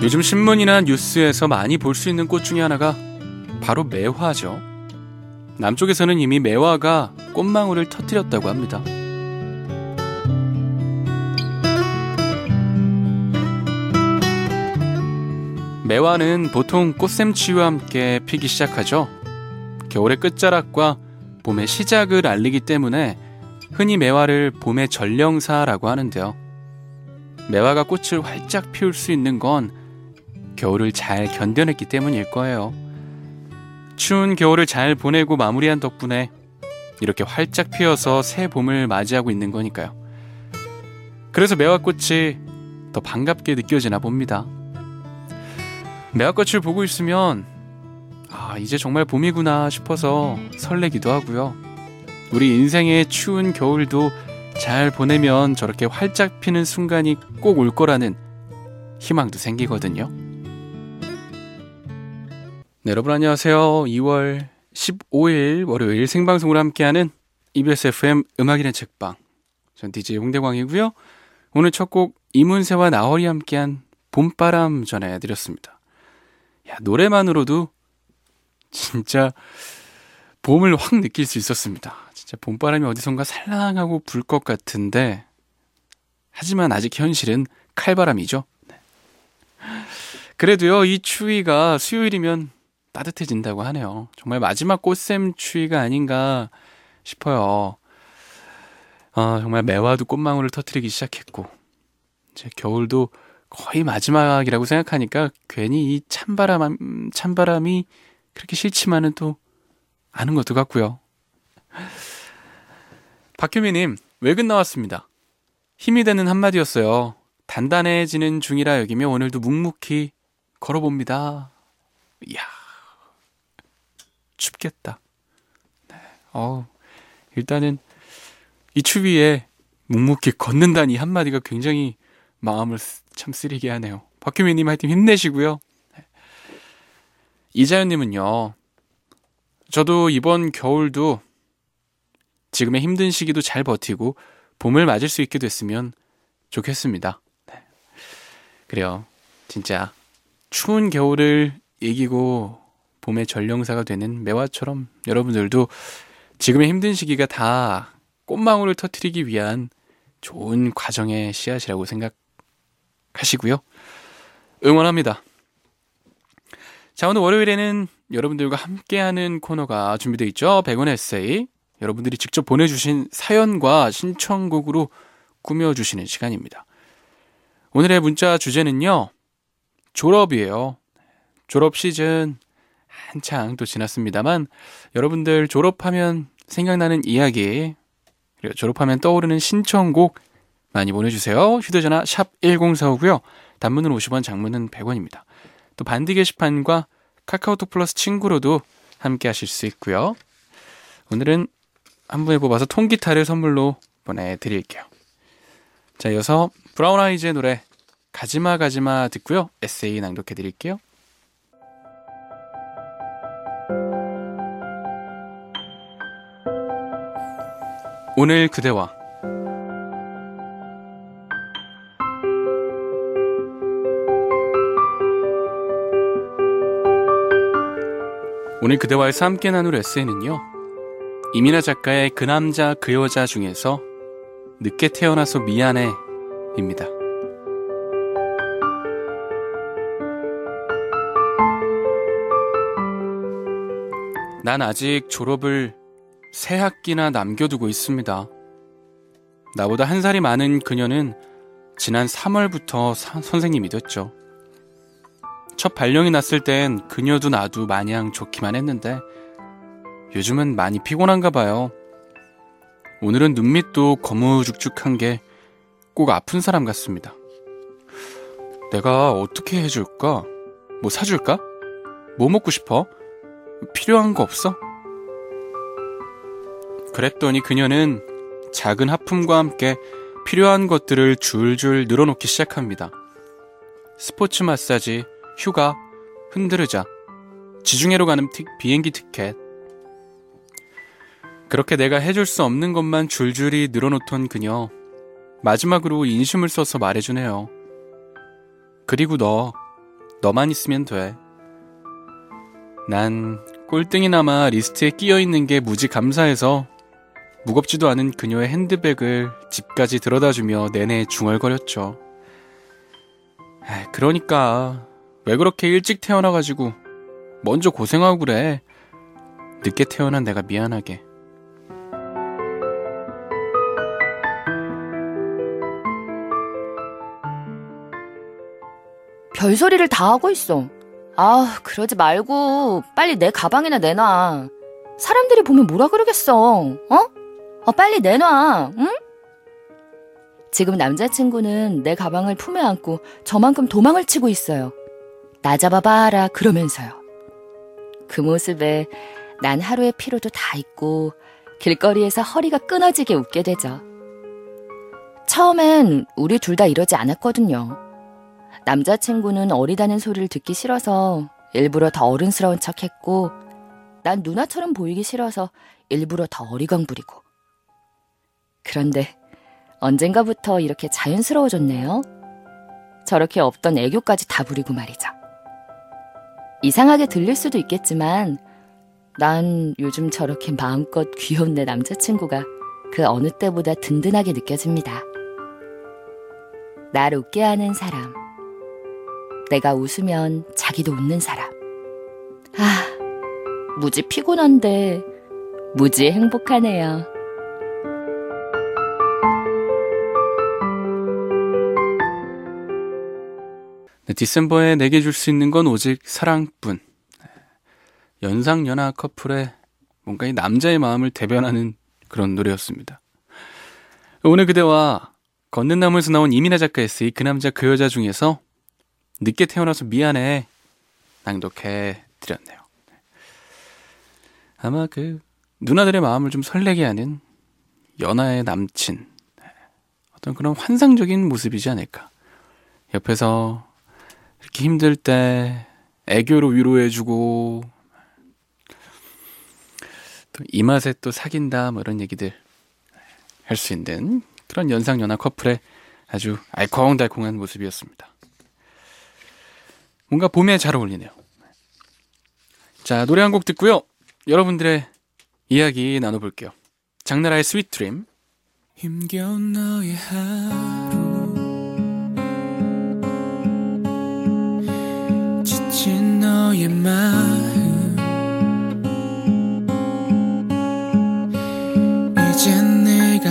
요즘 신문이나 뉴스에서 많이 볼 수 있는 꽃 중에 하나가 바로 매화죠. 남쪽에서는 이미 매화가 꽃망울을 터뜨렸다고 합니다. 매화는 보통 꽃샘추위와 함께 피기 시작하죠. 겨울의 끝자락과 봄의 시작을 알리기 때문에 흔히 매화를 봄의 전령사라고 하는데요. 매화가 꽃을 활짝 피울 수 있는 건 겨울을 잘 견뎌냈기 때문일 거예요. 추운 겨울을 잘 보내고 마무리한 덕분에 이렇게 활짝 피어서 새 봄을 맞이하고 있는 거니까요. 그래서 매화꽃이 더 반갑게 느껴지나 봅니다. 매화꽃을 보고 있으면 이제 정말 봄이구나 싶어서 설레기도 하고요. 우리 인생의 추운 겨울도 잘 보내면 저렇게 활짝 피는 순간이 꼭 올 거라는 희망도 생기거든요. 네, 여러분 안녕하세요. 2월 15일 월요일 생방송으로 함께하는 EBS FM 음악인의 책방, 전 DJ 홍대광이고요. 오늘 첫 곡 이문세와 나얼이 함께한 봄바람 전해드렸습니다. 노래만으로도 진짜 봄을 확 느낄 수 있었습니다. 진짜 봄바람이 어디선가 살랑하고 불 것 같은데, 하지만 아직 현실은 칼바람이죠. 네. 그래도요, 이 추위가 수요일이면 따뜻해진다고 하네요. 정말 마지막 꽃샘 추위가 아닌가 싶어요. 정말 매화도 꽃망울을 터뜨리기 시작했고, 이제 겨울도 거의 마지막이라고 생각하니까 괜히 이 찬바람이 그렇게 싫지만은 또 아는 것도 같고요. 박효미님, 외근 나왔습니다. 힘이 되는 한마디였어요. 단단해지는 중이라 여기며 오늘도 묵묵히 걸어봅니다. 이야, 춥겠다. 네. 일단은 이 추위에 묵묵히 걷는다니 한마디가 굉장히 마음을 참 쓰리게 하네요. 박효미님 하여튼 힘내시고요. 네. 이자연님은요, 저도 이번 겨울도 지금의 힘든 시기도 잘 버티고 봄을 맞을 수 있게 됐으면 좋겠습니다. 네. 그래요. 진짜 추운 겨울을 이기고 봄의 전령사가 되는 매화처럼 여러분들도 지금의 힘든 시기가 다 꽃망울을 터뜨리기 위한 좋은 과정의 씨앗이라고 생각하시고요. 응원합니다. 자, 오늘 월요일에는 여러분들과 함께하는 코너가 준비되어 있죠. 100원의 에세이. 여러분들이 직접 보내주신 사연과 신청곡으로 꾸며주시는 시간입니다. 오늘의 문자 주제는요, 졸업이에요. 졸업 시즌 한창 또 지났습니다만, 여러분들 졸업하면 생각나는 이야기, 그리고 졸업하면 떠오르는 신청곡 많이 보내주세요. 휴대전화 샵 1045고요. 단문은 50원, 장문은 100원입니다. 또 반디 게시판과 카카오톡 플러스 친구로도 함께 하실 수 있고요. 오늘은 한 분에 뽑아서 통기타를 선물로 보내드릴게요. 자, 이어서 브라운 아이즈의 노래 가지마 가지마 듣고요. 에세이 낭독해드릴게요. 오늘 그대와 오늘 그대와에서 함께 나눌 에세이는요, 이민아 작가의 그 남자 그 여자 중에서 늦게 태어나서 미안해 입니다. 난 아직 졸업을 3학기나 남겨두고 있습니다. 나보다 한 살이 많은 그녀는 지난 3월부터 선생님이 됐죠. 첫 발령이 났을 땐 그녀도 나도 마냥 좋기만 했는데 요즘은 많이 피곤한가 봐요. 오늘은 눈밑도 거무죽죽한 게 꼭 아픈 사람 같습니다. 내가 어떻게 해줄까? 뭐 사줄까? 뭐 먹고 싶어? 필요한 거 없어? 그랬더니 그녀는 작은 하품과 함께 필요한 것들을 줄줄 늘어놓기 시작합니다. 스포츠 마사지, 휴가, 흔들으자, 지중해로 가는 비행기 티켓. 그렇게 내가 해줄 수 없는 것만 줄줄이 늘어놓던 그녀, 마지막으로 인심을 써서 말해주네요. 그리고 너 너만 있으면 돼. 난 꼴등이나마 리스트에 끼어있는 게 무지 감사해서 무겁지도 않은 그녀의 핸드백을 집까지 들여다주며 내내 중얼거렸죠. 그러니까 왜 그렇게 일찍 태어나가지고 먼저 고생하고 그래. 늦게 태어난 내가 미안하게. 별소리를 다 하고 있어. 그러지 말고 빨리 내 가방이나 내놔. 사람들이 보면 뭐라 그러겠어. 빨리 내놔. 응? 지금 남자친구는 내 가방을 품에 안고 저만큼 도망을 치고 있어요. 나 잡아봐라 그러면서요. 그 모습에 난 하루의 피로도 다 잊고 길거리에서 허리가 끊어지게 웃게 되죠. 처음엔 우리 둘 다 이러지 않았거든요. 남자친구는 어리다는 소리를 듣기 싫어서 일부러 더 어른스러운 척했고, 난 누나처럼 보이기 싫어서 일부러 더 어리광 부리고. 그런데 언젠가부터 이렇게 자연스러워졌네요. 저렇게 없던 애교까지 다 부리고 말이죠. 이상하게 들릴 수도 있겠지만 난 요즘 저렇게 마음껏 귀여운 내 남자친구가 그 어느 때보다 든든하게 느껴집니다. 날 웃게 하는 사람, 내가 웃으면 자기도 웃는 사람. 무지 피곤한데 무지 행복하네요. 디셈버에 내게 줄 수 있는 건 오직 사랑뿐. 연상연하 커플의 뭔가 이 남자의 마음을 대변하는 그런 노래였습니다. 오늘 그대와 걷는 나무에서 나온 이민아 작가 에세이 그 남자 그 여자 중에서 늦게 태어나서 미안해 낭독해 드렸네요. 아마 그 누나들의 마음을 좀 설레게 하는 연하의 남친, 어떤 그런 환상적인 모습이지 않을까. 옆에서 이렇게 힘들 때 애교로 위로해주고, 또 이 맛에 또 사귄다 뭐 이런 얘기들 할 수 있는 그런 연상연하 커플의 아주 알콩달콩한 모습이었습니다. 뭔가 봄에 잘 어울리네요. 자, 노래 한 곡 듣고요, 여러분들의 이야기 나눠볼게요. 장나라의 스윗 드림. 힘겨운 너의 하루, 지친 너의 마음, 이젠 내가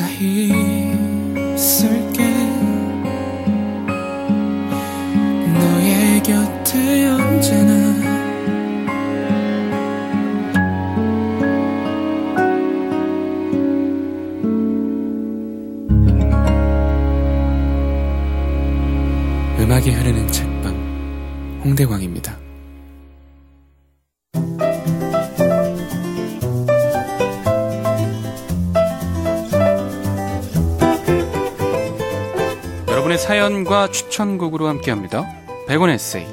있을게. 너의 곁에 언제나. 음악이 흐르는 책방, 홍대광입니다. 여러분의 사연과 추천곡으로 함께합니다. 100원 에세이.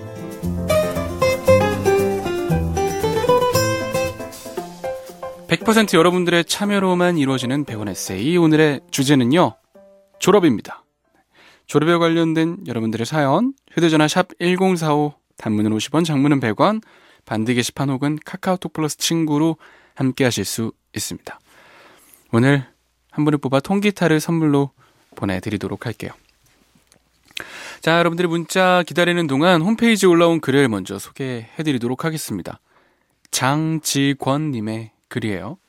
100% 여러분들의 참여로만 이루어지는 100원 에세이. 오늘의 주제는요, 졸업입니다. 졸업에 관련된 여러분들의 사연, 휴대전화 샵 1045, 단문은 50원, 장문은 100원, 반드 게시판 혹은 카카오톡 플러스 친구로 함께 하실 수 있습니다. 오늘 한 분을 뽑아 통기타를 선물로 보내드리도록 할게요. 자, 여러분들이 문자 기다리는 동안 홈페이지에 올라온 글을 먼저 소개해드리도록 하겠습니다. 장지권님의 글이에요.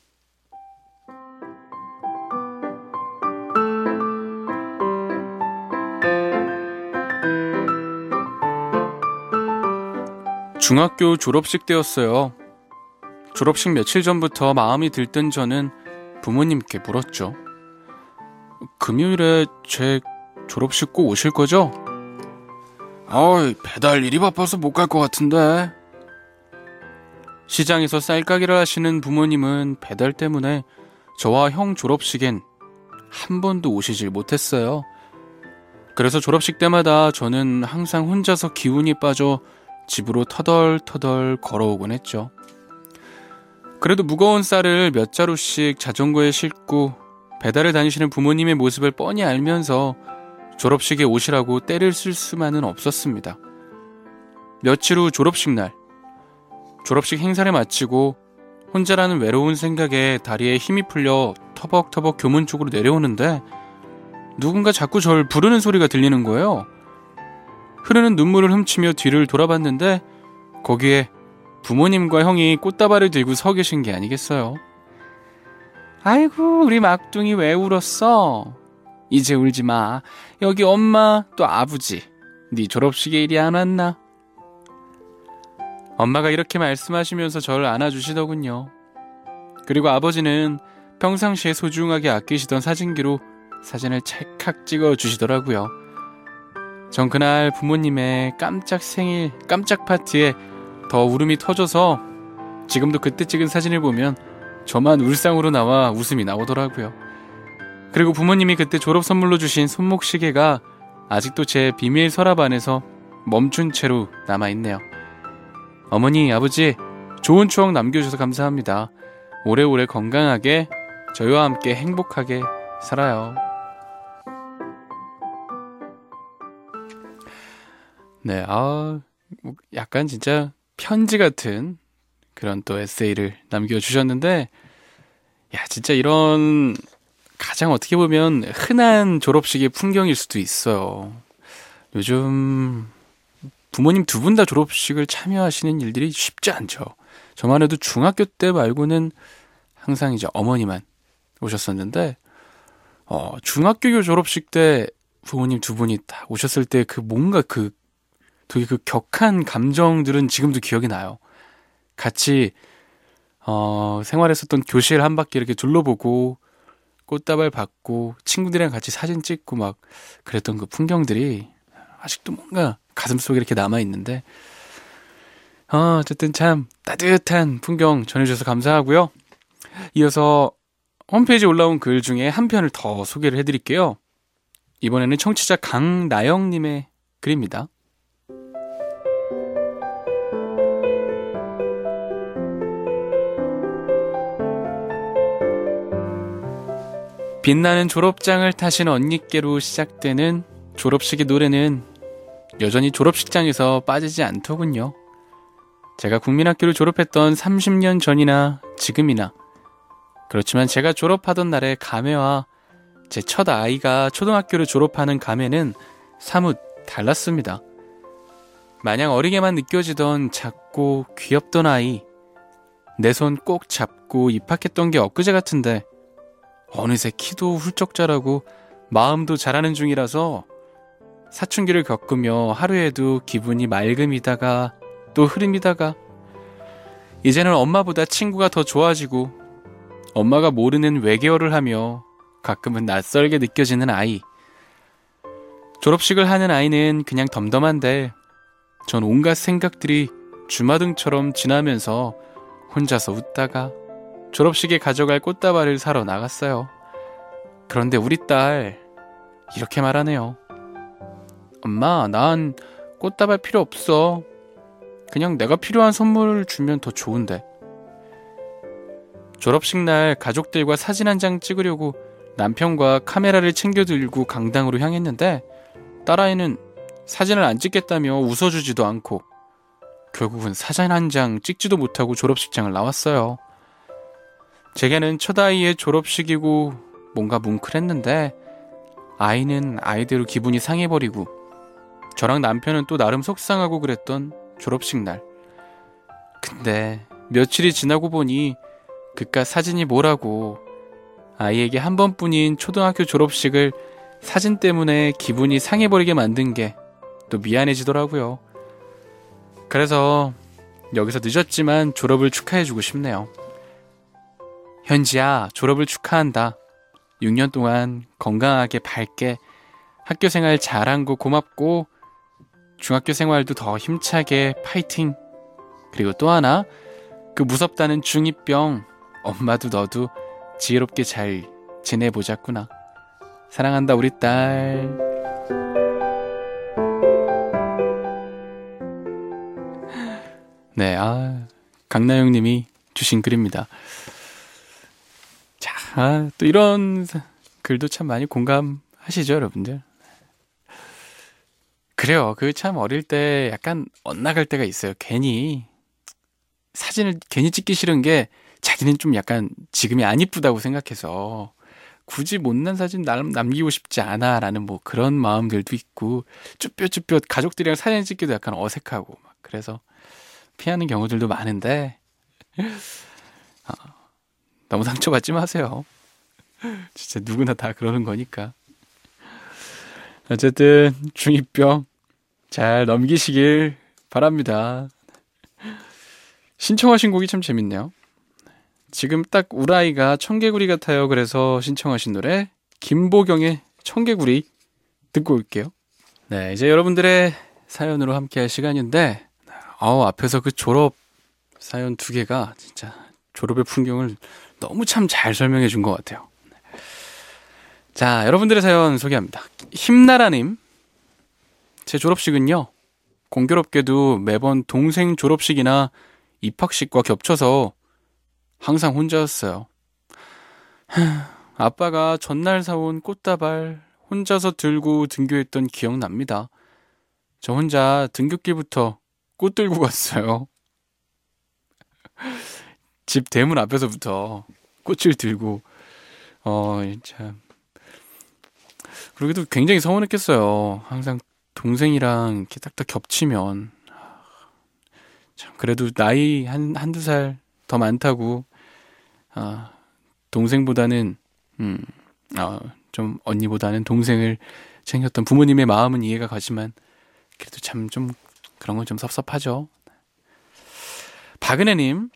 중학교 졸업식 때였어요. 졸업식 며칠 전부터 마음이 들뜬 저는 부모님께 물었죠. 금요일에 제 졸업식 꼭 오실 거죠? 배달 일이 바빠서 못 갈 것 같은데. 시장에서 쌀가게를 하시는 부모님은 배달 때문에 저와 형 졸업식엔 한 번도 오시질 못했어요. 그래서 졸업식 때마다 저는 항상 혼자서 기운이 빠져 집으로 터덜터덜 걸어오곤 했죠. 그래도 무거운 쌀을 몇 자루씩 자전거에 싣고 배달을 다니시는 부모님의 모습을 뻔히 알면서 졸업식에 오시라고 떼를 쓸 수만은 없었습니다. 며칠 후 졸업식 날. 졸업식 행사를 마치고 혼자라는 외로운 생각에 다리에 힘이 풀려 터벅터벅 교문 쪽으로 내려오는데 누군가 자꾸 절 부르는 소리가 들리는 거예요. 흐르는 눈물을 훔치며 뒤를 돌아봤는데 거기에 부모님과 형이 꽃다발을 들고 서 계신 게 아니겠어요. 아이고, 우리 막둥이 왜 울었어? 이제 울지 마. 여기 엄마 또 아버지. 네 졸업식에 일이 안 왔나? 엄마가 이렇게 말씀하시면서 저를 안아주시더군요. 그리고 아버지는 평상시에 소중하게 아끼시던 사진기로 사진을 찰칵 찍어주시더라고요. 전 그날 부모님의 깜짝 생일, 깜짝 파티에 더 울음이 터져서 지금도 그때 찍은 사진을 보면 저만 울상으로 나와 웃음이 나오더라고요. 그리고 부모님이 그때 졸업 선물로 주신 손목 시계가 아직도 제 비밀 서랍 안에서 멈춘 채로 남아있네요. 어머니, 아버지, 좋은 추억 남겨주셔서 감사합니다. 오래오래 건강하게 저희와 함께 행복하게 살아요. 네, 약간 진짜 편지 같은 그런 또 에세이를 남겨주셨는데, 야, 진짜 이런 가장 어떻게 보면 흔한 졸업식의 풍경일 수도 있어요. 요즘 부모님 두 분 다 졸업식을 참여하시는 일들이 쉽지 않죠. 저만 해도 중학교 때 말고는 항상 이제 어머니만 오셨었는데, 중학교 졸업식 때 부모님 두 분이 딱 오셨을 때 그 뭔가 되게 그 격한 감정들은 지금도 기억이 나요. 같이 생활했었던 교실 한 바퀴 이렇게 둘러보고 꽃다발 받고 친구들이랑 같이 사진 찍고 막 그랬던 그 풍경들이 아직도 뭔가 가슴속에 이렇게 남아있는데, 어쨌든 참 따뜻한 풍경 전해주셔서 감사하고요. 이어서 홈페이지에 올라온 글 중에 한 편을 더 소개를 해드릴게요. 이번에는 청취자 강나영님의 글입니다. 빛나는 졸업장을 타신 언니께로 시작되는 졸업식의 노래는 여전히 졸업식장에서 빠지지 않더군요. 제가 국민학교를 졸업했던 30년 전이나 지금이나, 그렇지만 제가 졸업하던 날의 감회와 제 첫 아이가 초등학교를 졸업하는 감회는 사뭇 달랐습니다. 마냥 어리게만 느껴지던 작고 귀엽던 아이, 내 손 꼭 잡고 입학했던 게 엊그제 같은데 어느새 키도 훌쩍 자라고 마음도 자라는 중이라서 사춘기를 겪으며 하루에도 기분이 맑음이다가 또 흐름이다가, 이제는 엄마보다 친구가 더 좋아지고 엄마가 모르는 외계어를 하며 가끔은 낯설게 느껴지는 아이. 졸업식을 하는 아이는 그냥 덤덤한데 전 온갖 생각들이 주마등처럼 지나면서 혼자서 웃다가 졸업식에 가져갈 꽃다발을 사러 나갔어요. 그런데 우리 딸 이렇게 말하네요. 엄마, 난 꽃다발 필요 없어. 그냥 내가 필요한 선물을 주면 더 좋은데. 졸업식 날 가족들과 사진 한 장 찍으려고 남편과 카메라를 챙겨 들고 강당으로 향했는데 딸아이는 사진을 안 찍겠다며 웃어주지도 않고 결국은 사진 한 장 찍지도 못하고 졸업식장을 나왔어요. 제게는 첫 아이의 졸업식이고 뭔가 뭉클했는데 아이는 아이대로 기분이 상해버리고 저랑 남편은 또 나름 속상하고 그랬던 졸업식 날. 근데 며칠이 지나고 보니 그깟 사진이 뭐라고, 아이에게 한 번뿐인 초등학교 졸업식을 사진 때문에 기분이 상해버리게 만든 게 또 미안해지더라고요. 그래서 여기서 늦었지만 졸업을 축하해주고 싶네요. 현지야, 졸업을 축하한다. 6년 동안 건강하게 밝게 학교 생활 잘한 거 고맙고 중학교 생활도 더 힘차게 파이팅. 그리고 또 하나, 그 무섭다는 중2병 엄마도 너도 지혜롭게 잘 지내보자꾸나. 사랑한다 우리 딸. 네, 강나영 님이 주신 글입니다. 자, 또 이런 글도 참 많이 공감하시죠, 여러분들? 그래요. 그 참 어릴 때 약간 엇나갈 때가 있어요. 괜히 사진을 괜히 찍기 싫은 게 자기는 좀 약간 지금이 안 이쁘다고 생각해서 굳이 못난 사진 남기고 싶지 않아라는 뭐 그런 마음들도 있고 쭈뼛쭈뼛 가족들이랑 사진 찍기도 약간 어색하고 막 그래서 피하는 경우들도 많은데 너무 상처받지 마세요. 진짜 누구나 다 그러는 거니까. 어쨌든 중2병 잘 넘기시길 바랍니다. 신청하신 곡이 참 재밌네요. 지금 딱 우라이가 청개구리 같아요. 그래서 신청하신 노래 김보경의 청개구리 듣고 올게요. 네, 이제 여러분들의 사연으로 함께 할 시간인데 앞에서 그 졸업 사연 2개가 진짜 졸업의 풍경을 너무 참 잘 설명해 준 것 같아요. 자, 여러분들의 사연 소개합니다. 힘나라님, 제 졸업식은요 공교롭게도 매번 동생 졸업식이나 입학식과 겹쳐서 항상 혼자였어요. 아빠가 전날 사온 꽃다발 혼자서 들고 등교했던 기억납니다. 저 혼자 등굣길부터 꽃 들고 갔어요. 집 대문 앞에서부터 꽃을 들고 참 그러기도 굉장히 서운했겠어요. 항상 동생이랑 이렇게 딱딱 겹치면 참 그래도 나이 한두 살 더 많다고 동생보다는 좀 언니보다는 동생을 챙겼던 부모님의 마음은 이해가 가지만 그래도 참 좀 그런 건 좀 섭섭하죠. 박은혜님,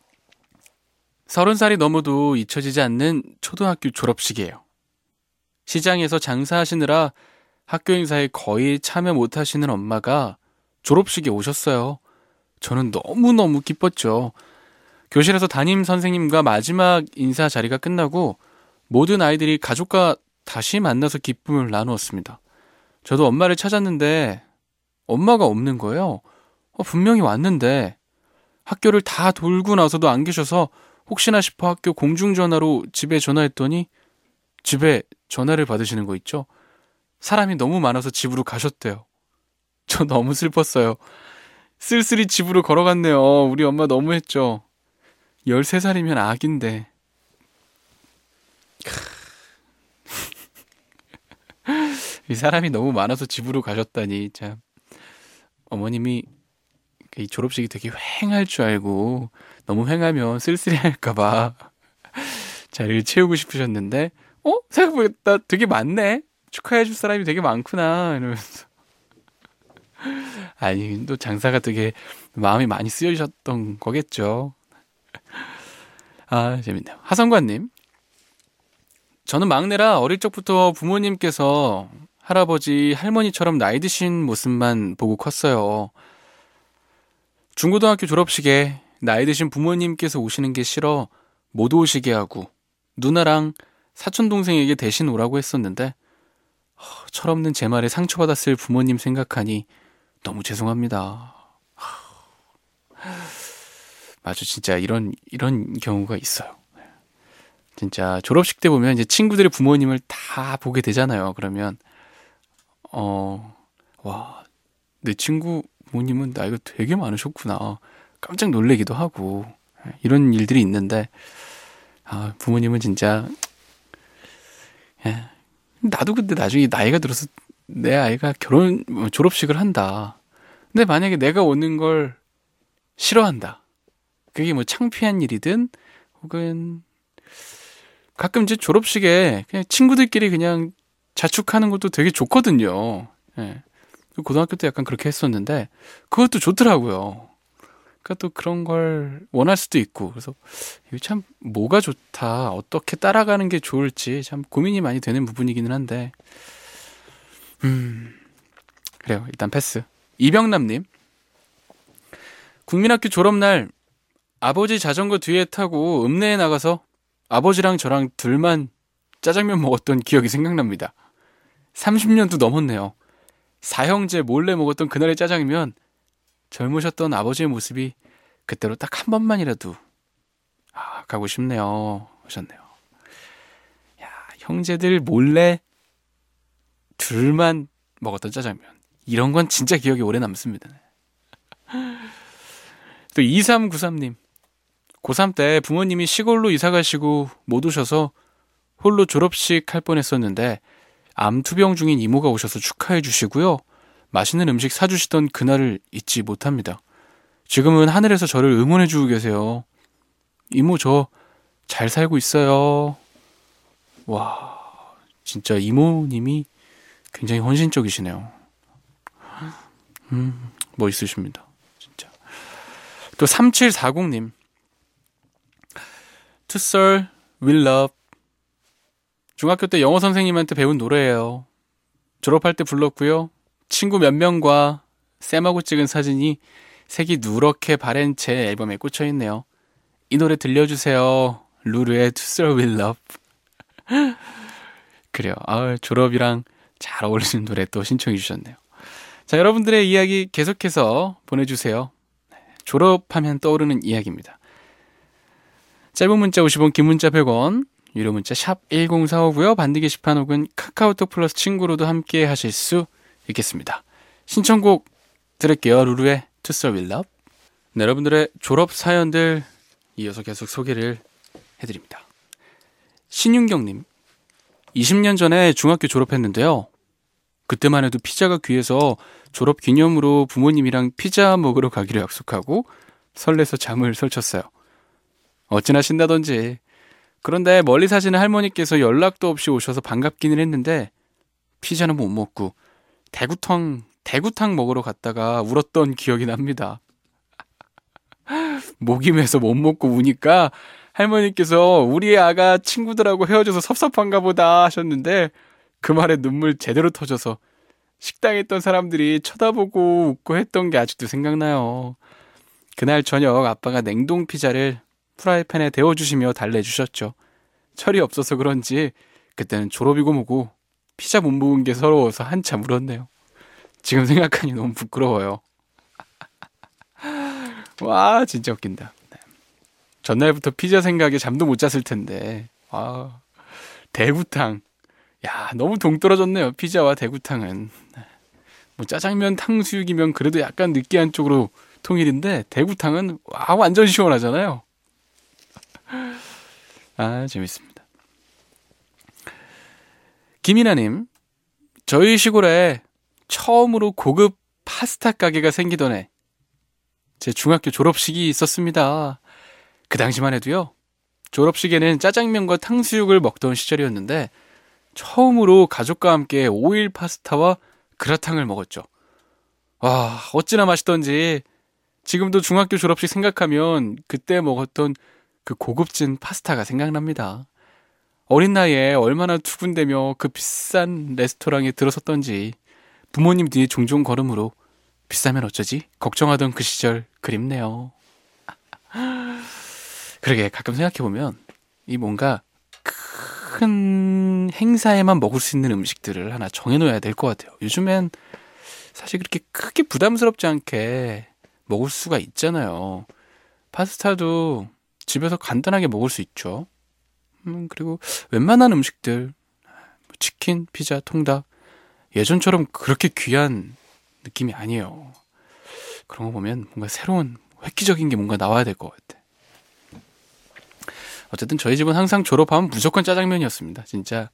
30살이 넘어도 잊혀지지 않는 초등학교 졸업식이에요. 시장에서 장사하시느라 학교 행사에 거의 참여 못하시는 엄마가 졸업식에 오셨어요. 저는 너무너무 기뻤죠. 교실에서 담임 선생님과 마지막 인사 자리가 끝나고 모든 아이들이 가족과 다시 만나서 기쁨을 나누었습니다. 저도 엄마를 찾았는데 엄마가 없는 거예요. 분명히 왔는데 학교를 다 돌고 나서도 안 계셔서 혹시나 싶어 학교 공중전화로 집에 전화했더니 집에 전화를 받으시는 거 있죠? 사람이 너무 많아서 집으로 가셨대요. 저 너무 슬펐어요. 쓸쓸히 집으로 걸어갔네요. 우리 엄마 너무했죠. 13살이면 아기인데. 이 사람이 너무 많아서 집으로 가셨다니 참. 어머님이 이 졸업식이 되게 휑할 줄 알고 너무 휑하면 쓸쓸해할까봐 자리를 채우고 싶으셨는데 생각보다 되게 많네. 축하해줄 사람이 되게 많구나 이러면서 아니 또 장사가 되게 마음이 많이 쓰여지셨던 거겠죠. 재밌네요. 하성관님, 저는 막내라 어릴 적부터 부모님께서 할아버지, 할머니처럼 나이 드신 모습만 보고 컸어요. 중고등학교 졸업식에 나이 드신 부모님께서 오시는 게 싫어 못 오시게 하고 누나랑 사촌동생에게 대신 오라고 했었는데 철없는 제 말에 상처받았을 부모님 생각하니 너무 죄송합니다. 맞아, 진짜 이런 경우가 있어요. 진짜 졸업식 때 보면 이제 친구들의 부모님을 다 보게 되잖아요. 그러면 와, 내 친구 부모님은 나이가 되게 많으셨구나. 깜짝 놀래기도 하고 이런 일들이 있는데 부모님은 진짜 나도 근데 나중에 나이가 들어서 내 아이가 졸업식을 한다. 근데 만약에 내가 오는 걸 싫어한다. 그게 뭐 창피한 일이든 혹은 가끔 이제 졸업식에 그냥 친구들끼리 그냥 자축하는 것도 되게 좋거든요. 예. 고등학교 때 약간 그렇게 했었는데 그것도 좋더라고요. 그러니까 또 그런 걸 원할 수도 있고 그래서 이게 참 뭐가 좋다, 어떻게 따라가는 게 좋을지 참 고민이 많이 되는 부분이기는 한데 그래요. 일단 패스. 이병남님, 국민학교 졸업날 아버지 자전거 뒤에 타고 읍내에 나가서 아버지랑 저랑 둘만 짜장면 먹었던 기억이 생각납니다. 30년도 넘었네요. 사형제 몰래 먹었던 그날의 짜장면, 젊으셨던 아버지의 모습이 그때로 딱 한 번만이라도 가고 싶네요 하셨네요. 야, 형제들 몰래 둘만 먹었던 짜장면, 이런 건 진짜 기억에 오래 남습니다. 또 2393님. 고3 때 부모님이 시골로 이사 가시고 못 오셔서 홀로 졸업식 할 뻔했었는데 암 투병 중인 이모가 오셔서 축하해 주시고요. 맛있는 음식 사주시던 그날을 잊지 못합니다. 지금은 하늘에서 저를 응원해 주고 계세요. 이모 저 잘 살고 있어요. 와, 진짜 이모님이 굉장히 헌신적이시네요. 멋있으십니다. 진짜. 또 3740님. To Sir, Will Love. 중학교 때 영어 선생님한테 배운 노래예요. 졸업할 때 불렀고요. 친구 몇 명과 쌤하고 찍은 사진이 색이 누렇게 바랜 제 앨범에 꽂혀있네요. 이 노래 들려주세요. 루루의 To Sir, Will Love. 그래요. 졸업이랑 잘 어울리는 노래 또 신청해 주셨네요. 자, 여러분들의 이야기 계속해서 보내주세요. 졸업하면 떠오르는 이야기입니다. 짧은 문자 50원, 긴 문자 100원, 유료 문자 샵 1045고요. 반디 게시판 혹은 카카오톡 플러스 친구로도 함께 하실 수 있겠습니다. 신청곡 들을게요. 루루의 To Sir Will Love. 네, 여러분들의 졸업 사연들 이어서 계속 소개를 해드립니다. 신윤경님. 20년 전에 중학교 졸업했는데요. 그때만 해도 피자가 귀해서 졸업 기념으로 부모님이랑 피자 먹으러 가기로 약속하고 설레서 잠을 설쳤어요. 어찌나 신나던지. 그런데 멀리 사시는 할머니께서 연락도 없이 오셔서 반갑기는 했는데 피자는 못 먹고 대구탕 먹으러 갔다가 울었던 기억이 납니다. 목이 메서 못 먹고 우니까 할머니께서 우리 아가 친구들하고 헤어져서 섭섭한가 보다 하셨는데 그 말에 눈물 제대로 터져서 식당에 있던 사람들이 쳐다보고 웃고 했던 게 아직도 생각나요. 그날 저녁 아빠가 냉동 피자를 프라이팬에 데워주시며 달래주셨죠. 철이 없어서 그런지 그때는 졸업이고 뭐고 피자 못 먹은 게 서러워서 한참 울었네요. 지금 생각하니 너무 부끄러워요. 와, 진짜 웃긴다. 전날부터 피자 생각에 잠도 못 잤을 텐데. 대구탕. 야, 너무 동떨어졌네요. 피자와 대구탕은. 뭐 짜장면, 탕수육이면 그래도 약간 느끼한 쪽으로 통일인데 대구탕은 완전 시원하잖아요. 재밌습니다. 김이나님. 저희 시골에 처음으로 고급 파스타 가게가 생기던 해 제 중학교 졸업식이 있었습니다. 그 당시만 해도요. 졸업식에는 짜장면과 탕수육을 먹던 시절이었는데 처음으로 가족과 함께 오일 파스타와 그라탕을 먹었죠. 와, 어찌나 맛있던지 지금도 중학교 졸업식 생각하면 그때 먹었던 그 고급진 파스타가 생각납니다. 어린 나이에 얼마나 두근대며 그 비싼 레스토랑에 들어섰던지 부모님 뒤에 종종 걸음으로 비싸면 어쩌지? 걱정하던 그 시절 그립네요. 그러게 가끔 생각해보면 이 뭔가 큰 행사에만 먹을 수 있는 음식들을 하나 정해놓아야 될 것 같아요. 요즘엔 사실 그렇게 크게 부담스럽지 않게 먹을 수가 있잖아요. 파스타도 집에서 간단하게 먹을 수 있죠. 그리고 웬만한 음식들 치킨, 피자, 통닭 예전처럼 그렇게 귀한 느낌이 아니에요. 그런 거 보면 뭔가 새로운 획기적인 게 뭔가 나와야 될 것 같아. 어쨌든 저희 집은 항상 졸업하면 무조건 짜장면이었습니다. 진짜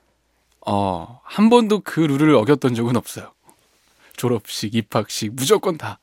한 번도 그 룰을 어겼던 적은 없어요. 졸업식, 입학식 무조건 다.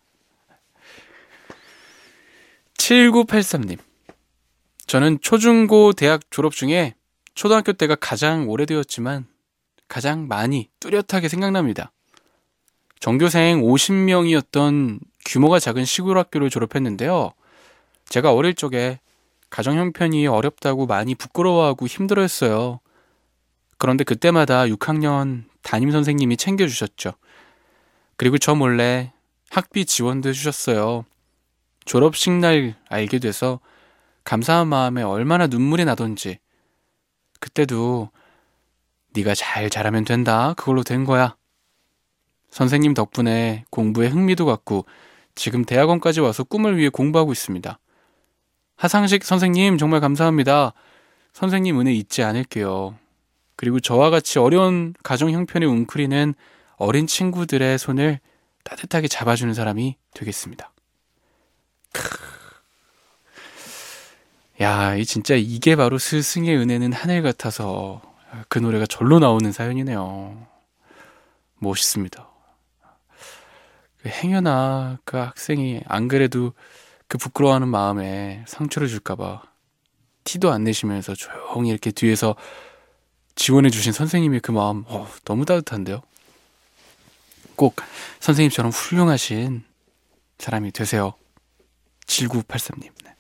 7983님. 저는 초중고 대학 졸업 중에 초등학교 때가 가장 오래되었지만 가장 많이 뚜렷하게 생각납니다. 전교생 50명이었던 규모가 작은 시골 학교를 졸업했는데요. 제가 어릴 적에 가정 형편이 어렵다고 많이 부끄러워하고 힘들어했어요. 그런데 그때마다 6학년 담임 선생님이 챙겨주셨죠. 그리고 저 몰래 학비 지원도 해주셨어요. 졸업식 날 알게 돼서 감사한 마음에 얼마나 눈물이 나던지. 그때도 네가 잘 자라면 된다. 그걸로 된 거야. 선생님 덕분에 공부에 흥미도 갖고 지금 대학원까지 와서 꿈을 위해 공부하고 있습니다. 하상식 선생님 정말 감사합니다. 선생님 은혜 잊지 않을게요. 그리고 저와 같이 어려운 가정 형편의 웅크리는 어린 친구들의 손을 따뜻하게 잡아주는 사람이 되겠습니다. 야, 진짜 이게 바로 스승의 은혜는 하늘 같아서 그 노래가 절로 나오는 사연이네요. 멋있습니다. 그 행여나 그 학생이 안 그래도 그 부끄러워하는 마음에 상처를 줄까봐 티도 안 내시면서 조용히 이렇게 뒤에서 지원해 주신 선생님의 그 마음, 너무 따뜻한데요. 꼭 선생님처럼 훌륭하신 사람이 되세요. 7983님. 네.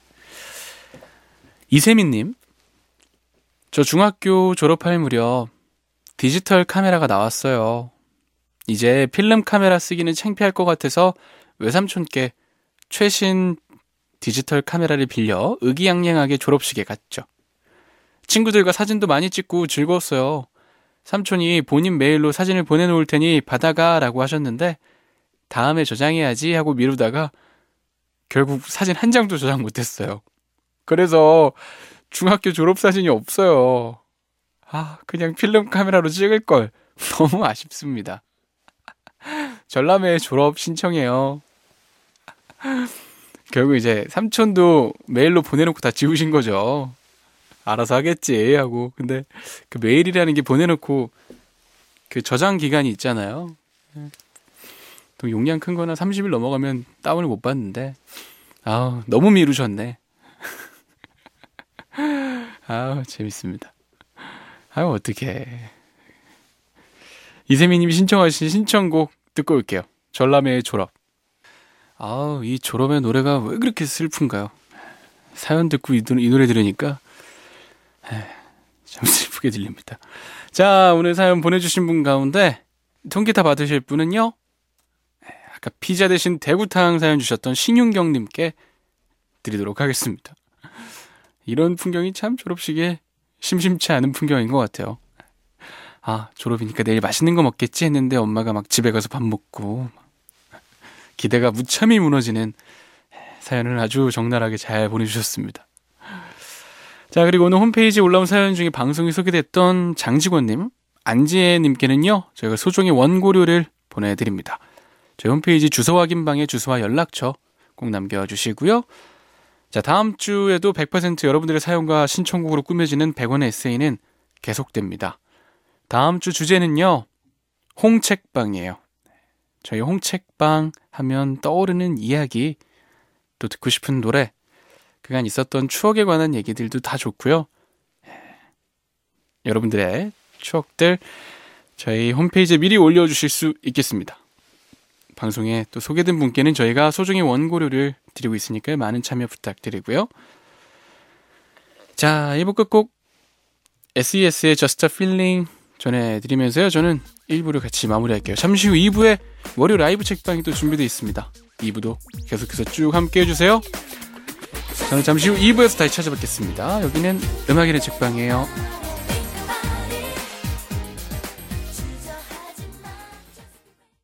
이세민님, 저 중학교 졸업할 무렵 디지털 카메라가 나왔어요. 이제 필름 카메라 쓰기는 창피할 것 같아서 외삼촌께 최신 디지털 카메라를 빌려 의기양양하게 졸업식에 갔죠. 친구들과 사진도 많이 찍고 즐거웠어요. 삼촌이 본인 메일로 사진을 보내놓을 테니 받아가 라고 하셨는데 다음에 저장해야지 하고 미루다가 결국 사진 한 장도 저장 못했어요. 그래서 중학교 졸업사진이 없어요. 그냥 필름 카메라로 찍을걸. 너무 아쉽습니다. 전람회 졸업 신청해요. 결국 이제 삼촌도 메일로 보내놓고 다 지우신 거죠. 알아서 하겠지 하고. 근데 그 메일이라는 게 보내놓고 그 저장 기간이 있잖아요. 또 용량 큰 거나 30일 넘어가면 다운을 못 받는데 너무 미루셨네. 재밌습니다. 어떡해. 이세미님이 신청하신 신청곡 듣고 올게요. 전람회의 졸업. 이 졸업의 노래가 왜 그렇게 슬픈가요? 사연 듣고 이 노래 들으니까 참 슬프게 들립니다. 자, 오늘 사연 보내주신 분 가운데 통기타 받으실 분은요, 아까 피자 대신 대구탕 사연 주셨던 신윤경님께 드리도록 하겠습니다. 이런 풍경이 참 졸업식에 심심치 않은 풍경인 것 같아요. 졸업이니까 내일 맛있는 거 먹겠지 했는데 엄마가 막 집에 가서 밥 먹고 기대가 무참히 무너지는 사연을 아주 적나라하게 잘 보내주셨습니다. 자, 그리고 오늘 홈페이지에 올라온 사연 중에 방송에 소개됐던 장직원님, 안지혜님께는요, 저희가 소정의 원고료를 보내드립니다. 저희 홈페이지 주소 확인방에 주소와 연락처 꼭 남겨주시고요. 자, 다음 주에도 100% 여러분들의 사연과 신청곡으로 꾸며지는 100원의 에세이는 계속됩니다. 다음 주 주제는요, 홍책방이에요. 저희 홍책방 하면 떠오르는 이야기, 또 듣고 싶은 노래, 그간 있었던 추억에 관한 얘기들도 다 좋고요. 여러분들의 추억들 저희 홈페이지에 미리 올려주실 수 있겠습니다. 방송에 또 소개된 분께는 저희가 소정의 원고료를 드리고 있으니까 많은 참여 부탁드리고요. 자, 1부 끝곡 SES의 Just a Feeling 전해드리면서요, 저는 1부를 같이 마무리할게요. 잠시 후 2부에 월요 라이브 책방이 또 준비되어 있습니다. 2부도 계속해서 쭉 함께 해주세요. 저는 잠시 후 2부에서 다시 찾아뵙겠습니다. 여기는 음악인의 책방이에요.